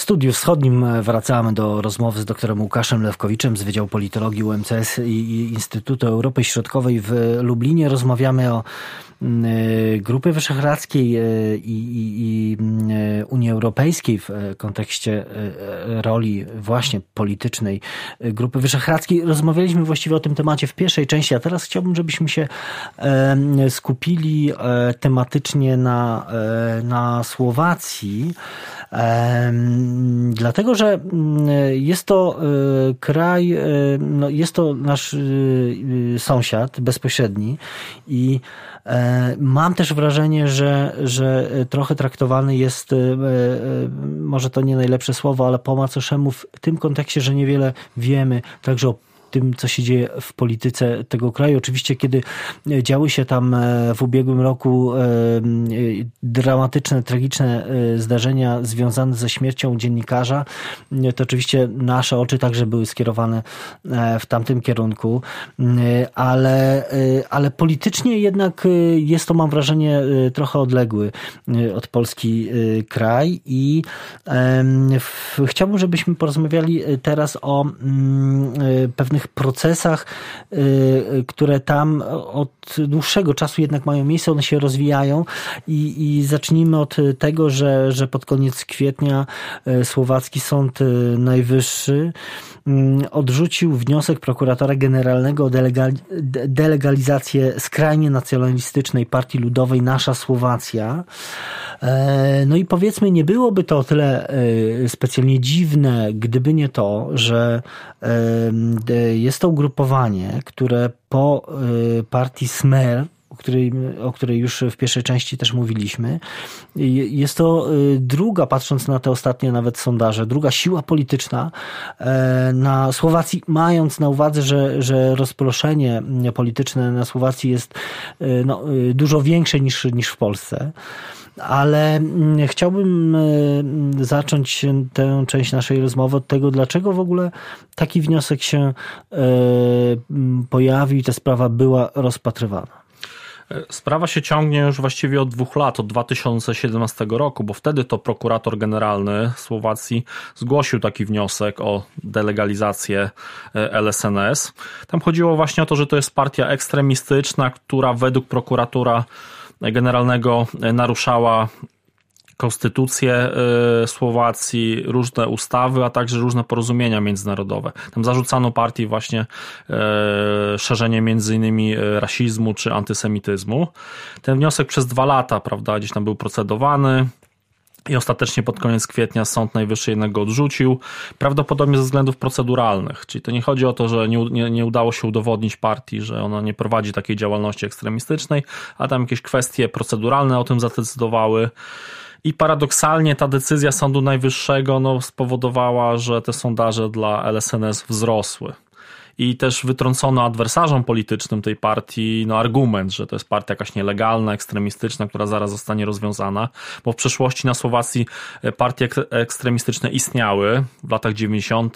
Studiu Wschodnim wracamy do rozmowy z doktorem Łukaszem Lewkowiczem z Wydziału Politologii UMCS i Instytutu Europy Środkowej w Lublinie. Rozmawiamy o Grupie Wyszehradzkiej i Unii Europejskiej w kontekście roli właśnie politycznej Grupy Wyszehradzkiej. Rozmawialiśmy właściwie o tym temacie w pierwszej części, a teraz chciałbym, żebyśmy się skupili tematycznie na Słowacji. Dlatego, że jest to kraj, jest to nasz sąsiad bezpośredni i mam też wrażenie, że trochę traktowany jest, może to nie najlepsze słowo, ale po macoszemu w tym kontekście, że niewiele wiemy także o tym, co się dzieje w polityce tego kraju. Oczywiście, kiedy działy się tam w ubiegłym roku dramatyczne, tragiczne zdarzenia związane ze śmiercią dziennikarza, to oczywiście nasze oczy także były skierowane w tamtym kierunku, ale politycznie jednak jest to, mam wrażenie, trochę odległy od Polski kraj i chciałbym, żebyśmy porozmawiali teraz o pewnych procesach, które tam od dłuższego czasu jednak mają miejsce, one się rozwijają i zacznijmy od tego, że pod koniec kwietnia Słowacki Sąd Najwyższy odrzucił wniosek prokuratora generalnego o delegalizację skrajnie nacjonalistycznej Partii Ludowej Nasza Słowacja. No i powiedzmy, nie byłoby to o tyle specjalnie dziwne, gdyby nie to, że jest to ugrupowanie, które po partii Smer, o której już w pierwszej części też mówiliśmy, jest to druga, patrząc na te ostatnie nawet sondaże, druga siła polityczna na Słowacji, mając na uwadze, że rozproszenie polityczne na Słowacji jest dużo większe niż w Polsce. Ale chciałbym zacząć tę część naszej rozmowy od tego, dlaczego w ogóle taki wniosek się pojawił i ta sprawa była rozpatrywana. Sprawa się ciągnie już właściwie od 2 lat, od 2017 roku, bo wtedy to prokurator generalny Słowacji zgłosił taki wniosek o delegalizację LSNS. Tam chodziło właśnie o to, że to jest partia ekstremistyczna, która według prokuratora generalnego naruszała konstytucję Słowacji, różne ustawy, a także różne porozumienia międzynarodowe. Tam zarzucano partii właśnie szerzenie między innymi rasizmu czy antysemityzmu. Ten wniosek przez 2 lata, prawda, gdzieś tam był procedowany i ostatecznie pod koniec kwietnia Sąd Najwyższy jednak go odrzucił, prawdopodobnie ze względów proceduralnych. Czyli to nie chodzi o to, że nie udało się udowodnić partii, że ona nie prowadzi takiej działalności ekstremistycznej, a tam jakieś kwestie proceduralne o tym zadecydowały. I paradoksalnie ta decyzja Sądu Najwyższego spowodowała, że te sondaże dla LSNS wzrosły. I też wytrącono adwersarzom politycznym tej partii argument, że to jest partia jakaś nielegalna, ekstremistyczna, która zaraz zostanie rozwiązana, bo w przeszłości na Słowacji partie ekstremistyczne istniały w latach 90.,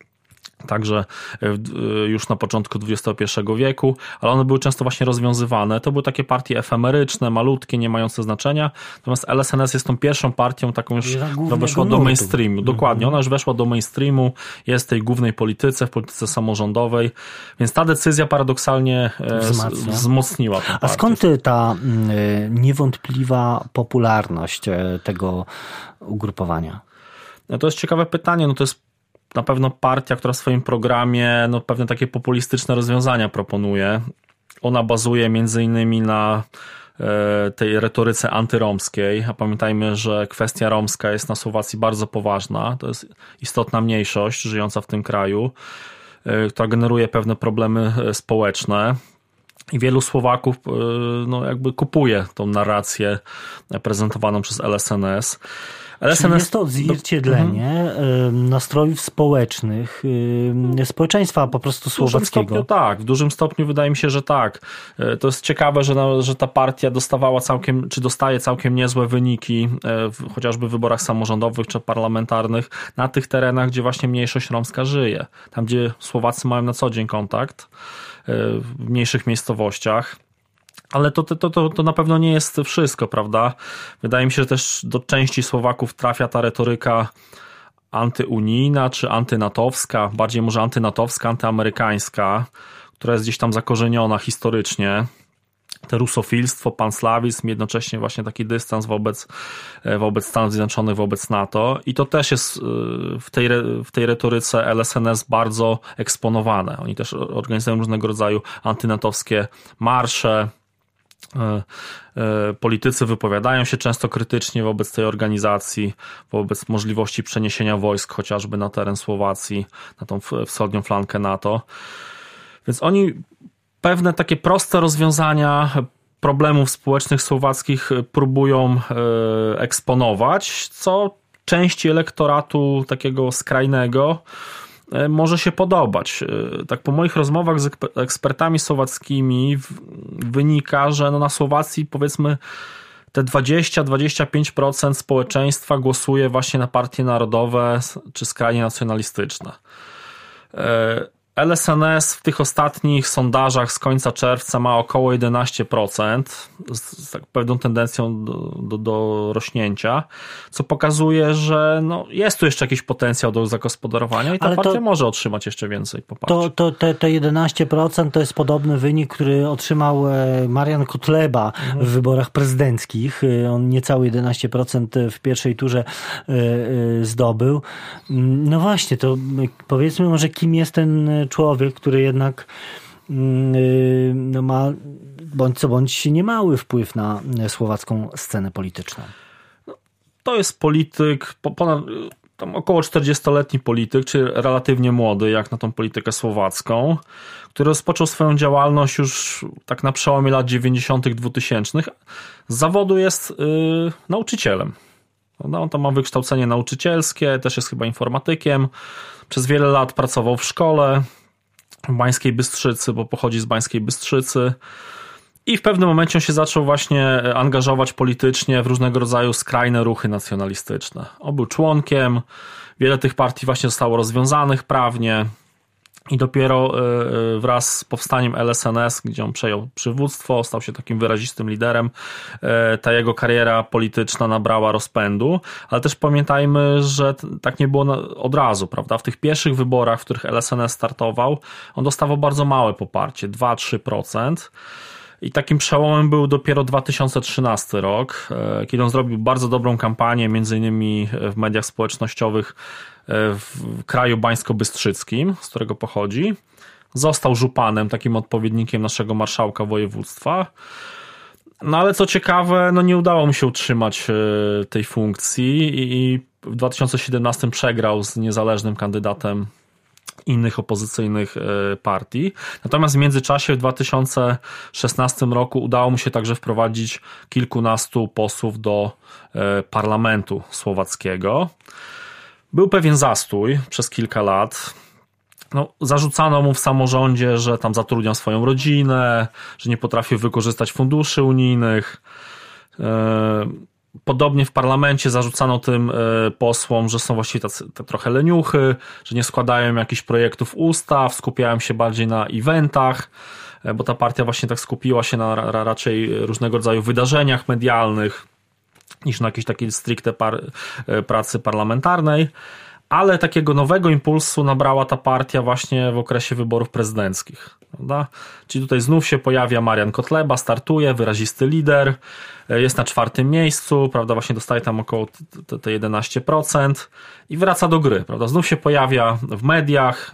także już na początku XXI wieku, ale one były często właśnie rozwiązywane. To były takie partie efemeryczne, malutkie, nie mające znaczenia. Natomiast LSNS jest tą pierwszą partią taką już, która weszła do mainstreamu. Dokładnie, ona już weszła do mainstreamu, jest w tej głównej polityce, w polityce samorządowej, więc ta decyzja paradoksalnie wzmocniła tę partię. A skąd ta niewątpliwa popularność tego ugrupowania? No to jest ciekawe pytanie. To jest na pewno partia, która w swoim programie pewne takie populistyczne rozwiązania proponuje. Ona bazuje między innymi na tej retoryce antyromskiej, a pamiętajmy, że kwestia romska jest na Słowacji bardzo poważna. To jest istotna mniejszość żyjąca w tym kraju, która generuje pewne problemy społeczne. I wielu Słowaków jakby kupuje tą narrację prezentowaną przez LSNS. Czyli jest to odzwierciedlenie nastrojów społecznych, społeczeństwa po prostu słowackiego. W dużym stopniu wydaje mi się, że tak. To jest ciekawe, że ta partia dostaje całkiem niezłe wyniki, chociażby w wyborach samorządowych czy parlamentarnych, na tych terenach, gdzie właśnie mniejszość romska żyje. Tam, gdzie Słowacy mają na co dzień kontakt, w mniejszych miejscowościach. Ale to na pewno nie jest wszystko, prawda? Wydaje mi się, że też do części Słowaków trafia ta retoryka antyunijna czy antynatowska, bardziej może antynatowska, antyamerykańska, która jest gdzieś tam zakorzeniona historycznie. Te rusofilstwo, panslawizm, jednocześnie właśnie taki dystans wobec Stanów Zjednoczonych, wobec NATO. I to też jest w tej retoryce LSNS bardzo eksponowane. Oni też organizują różnego rodzaju antynatowskie marsze. Politycy wypowiadają się często krytycznie wobec tej organizacji, wobec możliwości przeniesienia wojsk chociażby na teren Słowacji, na tą wschodnią flankę NATO. Więc oni pewne takie proste rozwiązania problemów społecznych słowackich próbują eksponować, co części elektoratu takiego skrajnego może się podobać. Tak po moich rozmowach z ekspertami słowackimi wynika, że no na Słowacji powiedzmy te 20-25% społeczeństwa głosuje właśnie na partie narodowe czy skrajnie nacjonalistyczne. LSNS w tych ostatnich sondażach z końca czerwca ma około 11%, z tak pewną tendencją do rośnięcia, co pokazuje, że no jest tu jeszcze jakiś potencjał do zagospodarowania i ta partia może otrzymać jeszcze więcej poparcia. Te 11% to jest podobny wynik, który otrzymał Marian Kotleba w wyborach prezydenckich. On niecałe 11% w pierwszej turze zdobył. No właśnie, to powiedzmy może, kim jest ten człowiek, który jednak no ma bądź co bądź niemały wpływ na słowacką scenę polityczną. To jest polityk, tam około 40-letni polityk, czy relatywnie młody, jak na tą politykę słowacką, który rozpoczął swoją działalność już tak na przełomie lat 90., 2000. Z zawodu jest nauczycielem. On tam ma wykształcenie nauczycielskie, też jest chyba informatykiem. Przez wiele lat pracował w szkole w Bańskiej Bystrzycy, bo pochodzi z Bańskiej Bystrzycy. I w pewnym momencie on się zaczął właśnie angażować politycznie w różnego rodzaju skrajne ruchy nacjonalistyczne. On był członkiem, wiele tych partii właśnie zostało rozwiązanych prawnie i dopiero wraz z powstaniem LSNS, gdzie on przejął przywództwo, stał się takim wyrazistym liderem, ta jego kariera polityczna nabrała rozpędu, ale też pamiętajmy, że tak nie było od razu, prawda? W tych pierwszych wyborach, w których LSNS startował, on dostawał bardzo małe poparcie, 2-3%. I takim przełomem był dopiero 2013 rok, kiedy on zrobił bardzo dobrą kampanię, między innymi w mediach społecznościowych w kraju bańsko-bystrzyckim, z którego pochodzi. Został żupanem, takim odpowiednikiem naszego marszałka województwa. No ale co ciekawe, no nie udało mu się utrzymać tej funkcji i w 2017 przegrał z niezależnym kandydatem innych opozycyjnych partii. Natomiast w międzyczasie w 2016 roku udało mu się także wprowadzić kilkunastu posłów do parlamentu słowackiego. Był pewien zastój przez kilka lat. No, zarzucano mu w samorządzie, że tam zatrudniał swoją rodzinę, że nie potrafił wykorzystać funduszy unijnych. Podobnie w parlamencie zarzucano tym posłom, że są właściwie trochę leniuchy, że nie składają jakichś projektów ustaw, skupiają się bardziej na eventach, bo ta partia właśnie tak skupiła się na raczej różnego rodzaju wydarzeniach medialnych niż na jakiejś takiej stricte pracy parlamentarnej. Ale takiego nowego impulsu nabrała ta partia właśnie w okresie wyborów prezydenckich. Prawda? Czyli tutaj znów się pojawia Marian Kotleba, startuje, wyrazisty lider, jest na 4. miejscu, prawda? Właśnie dostaje tam około te 11% i wraca do gry. Prawda? Znów się pojawia w mediach.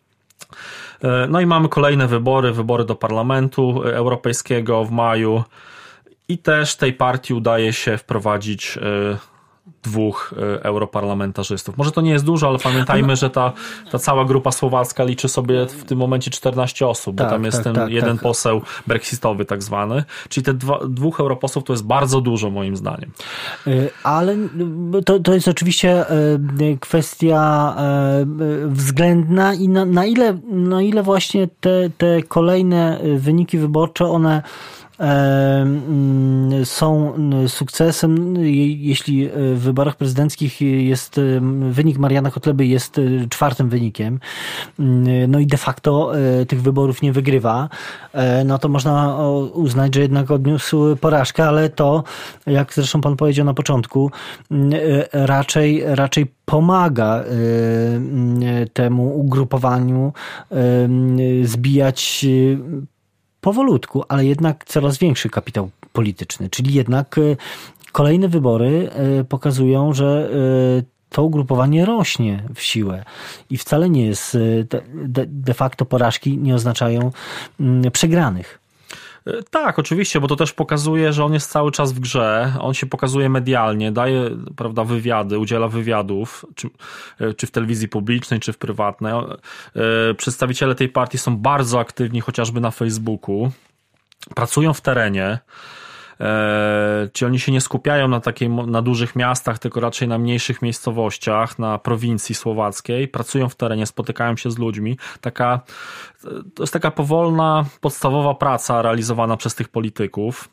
No i mamy kolejne wybory do Parlamentu Europejskiego w maju i też tej partii udaje się wprowadzić 2 europarlamentarzystów. Może to nie jest dużo, ale pamiętajmy, że ta cała grupa słowacka liczy sobie w tym momencie 14 osób, bo tam jest jeden poseł brexitowy tak zwany. Czyli te 2 europosłów to jest bardzo dużo moim zdaniem. Ale to jest oczywiście kwestia względna i na ile właśnie te kolejne wyniki wyborcze, one są sukcesem, jeśli w wyborach prezydenckich jest wynik Mariana Kotleby jest czwartym wynikiem, no i de facto tych wyborów nie wygrywa, no to można uznać, że jednak odniósł porażkę, ale to, jak zresztą pan powiedział na początku, raczej pomaga temu ugrupowaniu zbijać powolutku, ale jednak coraz większy kapitał polityczny. Czyli jednak kolejne wybory pokazują, że to ugrupowanie rośnie w siłę i wcale nie jest, de facto porażki nie oznaczają przegranych. Tak, oczywiście, bo to też pokazuje, że on jest cały czas w grze, on się pokazuje medialnie, daje, prawda, wywiady, udziela wywiadów, czy w telewizji publicznej, czy w prywatnej. Przedstawiciele tej partii są bardzo aktywni, chociażby na Facebooku, pracują w terenie, czy oni się nie skupiają na dużych miastach, tylko raczej na mniejszych miejscowościach, na prowincji słowackiej, pracują w terenie, spotykają się z ludźmi. To jest taka powolna, podstawowa praca realizowana przez tych polityków.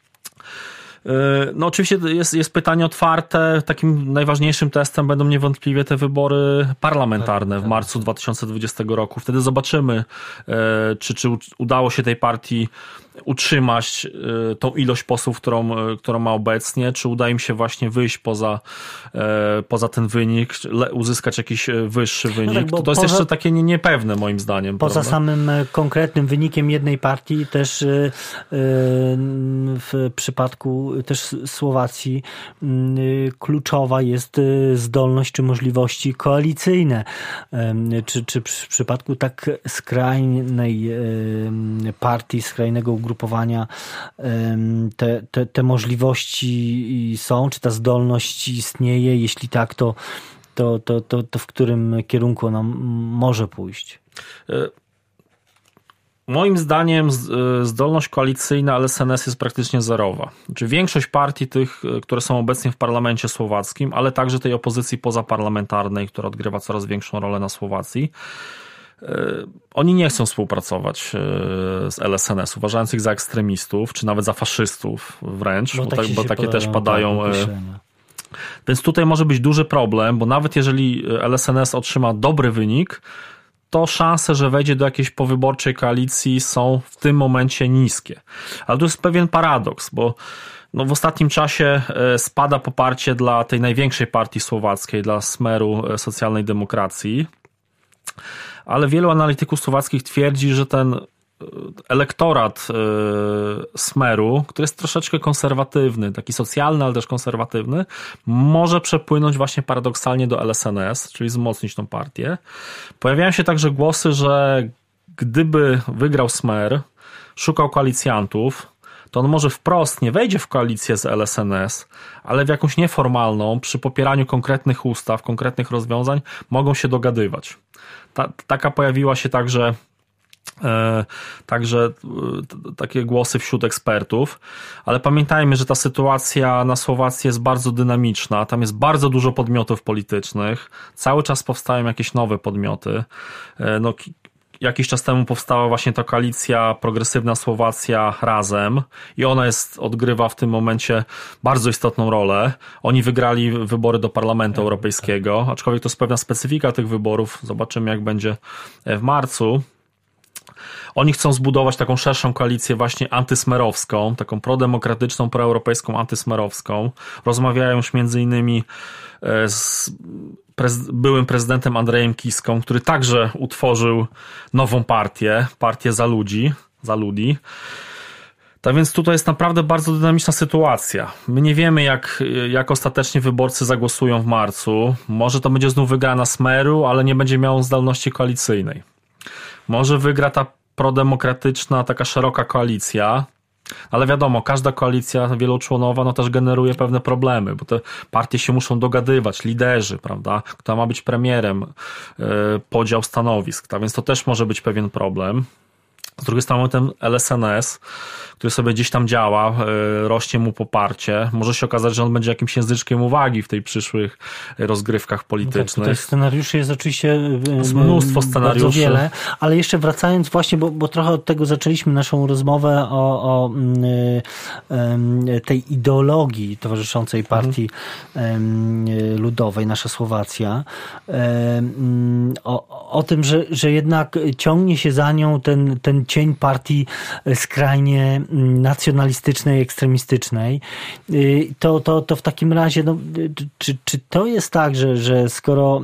No oczywiście jest pytanie otwarte. Takim najważniejszym testem będą niewątpliwie te wybory parlamentarne w marcu 2020 roku. Wtedy zobaczymy, czy udało się tej partii utrzymać tą ilość posłów, którą ma obecnie, czy uda im się właśnie wyjść poza ten wynik, uzyskać jakiś wyższy wynik. No tak, to jest jeszcze takie niepewne moim zdaniem. Poza prawda? Samym konkretnym wynikiem jednej partii też w przypadku też Słowacji kluczowa jest zdolność czy możliwości koalicyjne. Czy w przypadku tak skrajnej partii, skrajnego ugrupowania te możliwości są, czy ta zdolność istnieje? Jeśli tak, to w którym kierunku ona może pójść? Moim zdaniem zdolność koalicyjna LSNS jest praktycznie zerowa. Znaczy większość partii tych, które są obecnie w parlamencie słowackim, ale także tej opozycji pozaparlamentarnej, która odgrywa coraz większą rolę na Słowacji, oni nie chcą współpracować z LSNS, uważając ich za ekstremistów, czy nawet za faszystów wręcz, bo takie też padają. Więc tutaj może być duży problem, bo nawet jeżeli LSNS otrzyma dobry wynik, to szanse, że wejdzie do jakiejś powyborczej koalicji są w tym momencie niskie. Ale to jest pewien paradoks, bo w ostatnim czasie spada poparcie dla tej największej partii słowackiej, dla Smeru Socjalnej Demokracji, ale wielu analityków słowackich twierdzi, że ten elektorat Smeru, który jest troszeczkę konserwatywny, taki socjalny, ale też konserwatywny, może przepłynąć właśnie paradoksalnie do LSNS, czyli wzmocnić tą partię. Pojawiają się także głosy, że gdyby wygrał Smer, szukał koalicjantów, to on może wprost nie wejdzie w koalicję z LSNS, ale w jakąś nieformalną, przy popieraniu konkretnych ustaw, konkretnych rozwiązań, mogą się dogadywać. Taka pojawiła się także takie głosy wśród ekspertów, ale pamiętajmy, że ta sytuacja na Słowacji jest bardzo dynamiczna, tam jest bardzo dużo podmiotów politycznych, cały czas powstają jakieś nowe podmioty. Jakiś czas temu powstała właśnie ta koalicja Progresywna Słowacja Razem i ona odgrywa w tym momencie bardzo istotną rolę. Oni wygrali wybory do Parlamentu Europejskiego, aczkolwiek to jest pewna specyfika tych wyborów, zobaczymy jak będzie w marcu. Oni chcą zbudować taką szerszą koalicję właśnie antysmerowską, taką prodemokratyczną, proeuropejską, antysmerowską. Rozmawiają już między innymi z byłym prezydentem Andrejem Kiską, który także utworzył nową partię za ludzi. Tak więc tutaj jest naprawdę bardzo dynamiczna sytuacja. My nie wiemy, jak ostatecznie wyborcy zagłosują w marcu. Może to będzie znów wygrana Smeru, ale nie będzie miał zdolności koalicyjnej. Może wygra ta prodemokratyczna, taka szeroka koalicja, ale wiadomo, każda koalicja wieloczłonowa też generuje pewne problemy, bo te partie się muszą dogadywać, liderzy, prawda, kto ma być premierem, podział stanowisk, tak więc to też może być pewien problem. Z drugiej strony ten LSNS, który sobie gdzieś tam działa, rośnie mu poparcie. Może się okazać, że on będzie jakimś języczkiem uwagi w tej przyszłych rozgrywkach politycznych. Tak, tutaj scenariuszy jest oczywiście mnóstwo scenariuszy. Bardzo wiele, ale jeszcze wracając właśnie, bo trochę od tego zaczęliśmy naszą rozmowę o tej ideologii towarzyszącej partii ludowej, Nasza Słowacja, o tym, że jednak ciągnie się za nią ten cień partii skrajnie nacjonalistycznej, ekstremistycznej, to w takim razie, no, czy to jest tak, że skoro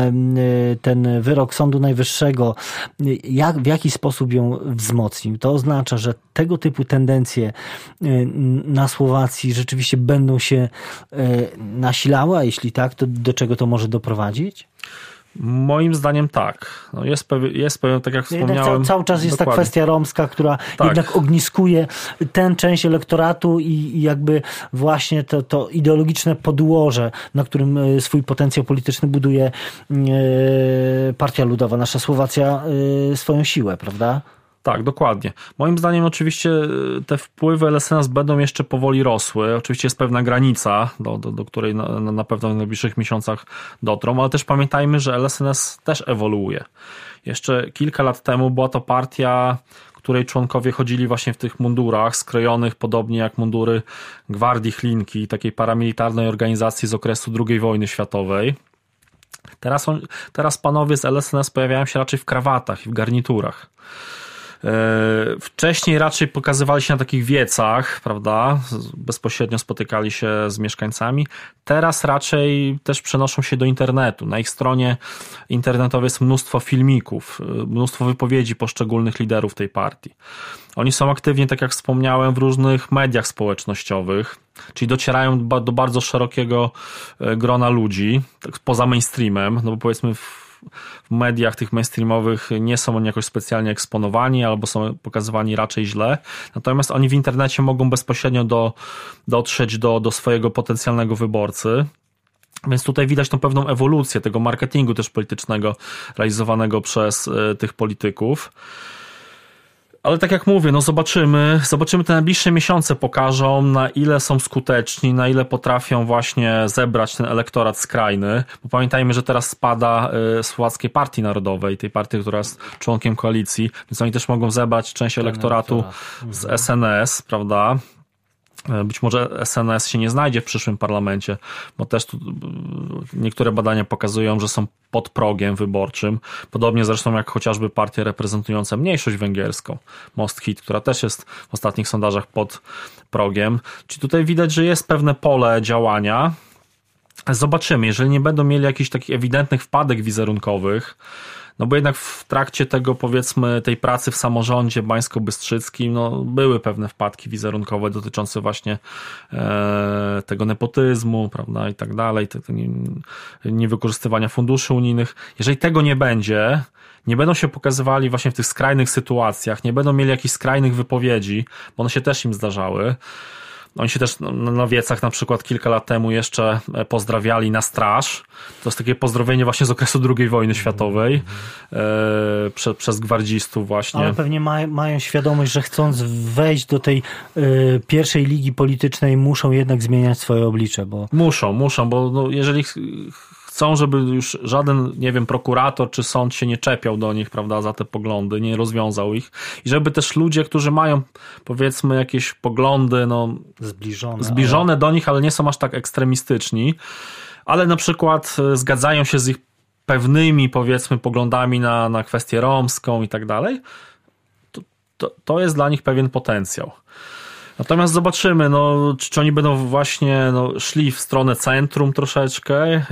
ten wyrok Sądu Najwyższego w jaki sposób ją wzmocnił, to oznacza, że tego typu tendencje na Słowacji rzeczywiście będą się nasilały, a jeśli tak, to do czego to może doprowadzić? Moim zdaniem tak. No jest pewien, tak jak wspomniałem. Cały czas jest dokładnie ta kwestia romska, która jednak ogniskuje tę część elektoratu i jakby właśnie to ideologiczne podłoże, na którym swój potencjał polityczny buduje Partia Ludowa, Nasza Słowacja, swoją siłę, prawda? Tak, dokładnie. Moim zdaniem oczywiście te wpływy LSNS będą jeszcze powoli rosły. Oczywiście jest pewna granica, do której na pewno w najbliższych miesiącach dotrą, ale też pamiętajmy, że LSNS też ewoluuje. Jeszcze kilka lat temu była to partia, której członkowie chodzili właśnie w tych mundurach skrojonych podobnie jak mundury Gwardii Chlinki, takiej paramilitarnej organizacji z okresu II wojny światowej. Teraz panowie z LSNS pojawiają się raczej w krawatach i w garniturach. Wcześniej raczej pokazywali się na takich wiecach, prawda? Bezpośrednio spotykali się z mieszkańcami. Teraz raczej też przenoszą się do internetu. Na ich stronie internetowej jest mnóstwo filmików, mnóstwo wypowiedzi poszczególnych liderów tej partii. Oni są aktywni, tak jak wspomniałem, w różnych mediach społecznościowych, czyli docierają do bardzo szerokiego grona ludzi, tak poza mainstreamem, no bo powiedzmy w mediach tych mainstreamowych nie są oni jakoś specjalnie eksponowani albo są pokazywani raczej źle. Natomiast oni w internecie mogą bezpośrednio dotrzeć do swojego potencjalnego wyborcy. Więc tutaj widać tą pewną ewolucję tego marketingu też politycznego realizowanego przez tych polityków. Ale tak jak mówię, no zobaczymy, te najbliższe miesiące pokażą, na ile są skuteczni, na ile potrafią właśnie zebrać ten elektorat skrajny, bo pamiętajmy, że teraz spada Słowackiej Partii Narodowej, tej partii, która jest członkiem koalicji, więc oni też mogą zebrać część elektoratu z SNS, prawda? Być może SNS się nie znajdzie w przyszłym parlamencie, bo też tu niektóre badania pokazują, że są pod progiem wyborczym. Podobnie zresztą jak chociażby partie reprezentujące mniejszość węgierską, Most Hit, która też jest w ostatnich sondażach pod progiem. Czyli tutaj widać, że jest pewne pole działania. Zobaczymy, jeżeli nie będą mieli jakichś takich ewidentnych wpadek wizerunkowych, no bo jednak w trakcie tego, powiedzmy, tej pracy w samorządzie bańsko-bystrzyckim, no były pewne wpadki wizerunkowe dotyczące właśnie tego nepotyzmu, prawda, i tak dalej, niewykorzystywania funduszy unijnych. Jeżeli tego nie będzie, nie będą się pokazywali właśnie w tych skrajnych sytuacjach, nie będą mieli jakichś skrajnych wypowiedzi, bo one się też im zdarzały. Oni się też na wiecach na przykład kilka lat temu jeszcze pozdrawiali na straż. To jest takie pozdrowienie właśnie z okresu II wojny światowej przez gwardzistów właśnie. Ale pewnie mają świadomość, że chcąc wejść do tej pierwszej ligi politycznej muszą jednak zmieniać swoje oblicze. Bo... Muszą, bo no, jeżeli chcą, żeby już żaden, nie wiem, prokurator czy sąd się nie czepiał do nich, prawda, za te poglądy, nie rozwiązał ich. I żeby też ludzie, którzy mają, powiedzmy, jakieś poglądy, no, zbliżone do nich, ale nie są aż tak ekstremistyczni, ale na przykład zgadzają się z ich pewnymi, powiedzmy, poglądami na kwestię romską i tak dalej, to jest dla nich pewien potencjał. Natomiast zobaczymy, no, czy oni będą właśnie szli w stronę centrum troszeczkę,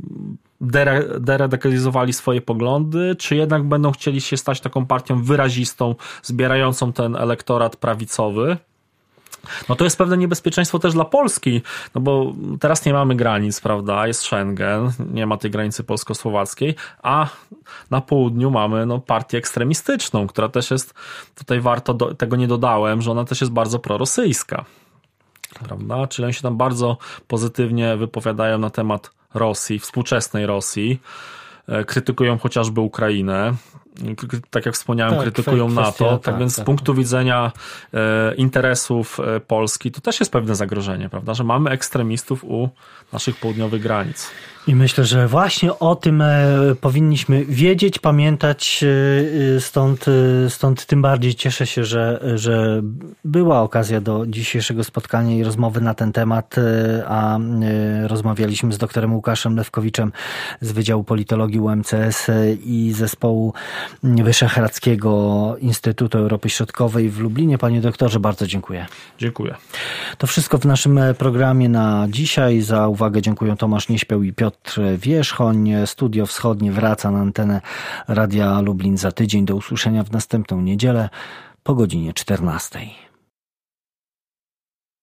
deradykalizowali swoje poglądy, czy jednak będą chcieli się stać taką partią wyrazistą, zbierającą ten elektorat prawicowy. No to jest pewne niebezpieczeństwo też dla Polski, no bo teraz nie mamy granic, prawda, jest Schengen, nie ma tej granicy polsko-słowackiej, a na południu mamy partię ekstremistyczną, która też jest, tutaj warto, tego nie dodałem, że ona też jest bardzo prorosyjska, prawda, czyli oni się tam bardzo pozytywnie wypowiadają na temat Rosji, współczesnej Rosji, krytykują chociażby Ukrainę. tak jak wspomniałem, krytykują NATO. Tak więc z punktu widzenia interesów Polski to też jest pewne zagrożenie, prawda, że mamy ekstremistów u naszych południowych granic. I myślę, że właśnie o tym powinniśmy wiedzieć, pamiętać, stąd tym bardziej cieszę się, że była okazja do dzisiejszego spotkania i rozmowy na ten temat, a rozmawialiśmy z doktorem Łukaszem Lewkowiczem z Wydziału Politologii UMCS i Zespołu Wyszehradzkiego Instytutu Europy Środkowej w Lublinie. Panie doktorze, bardzo dziękuję. Dziękuję. To wszystko w naszym programie na dzisiaj. Za uwagę dziękuję Tomasz Nieśpiał i Piotr Wierzchoń. Studio Wschodnie wraca na antenę Radia Lublin za tydzień. Do usłyszenia w następną niedzielę po godzinie 14.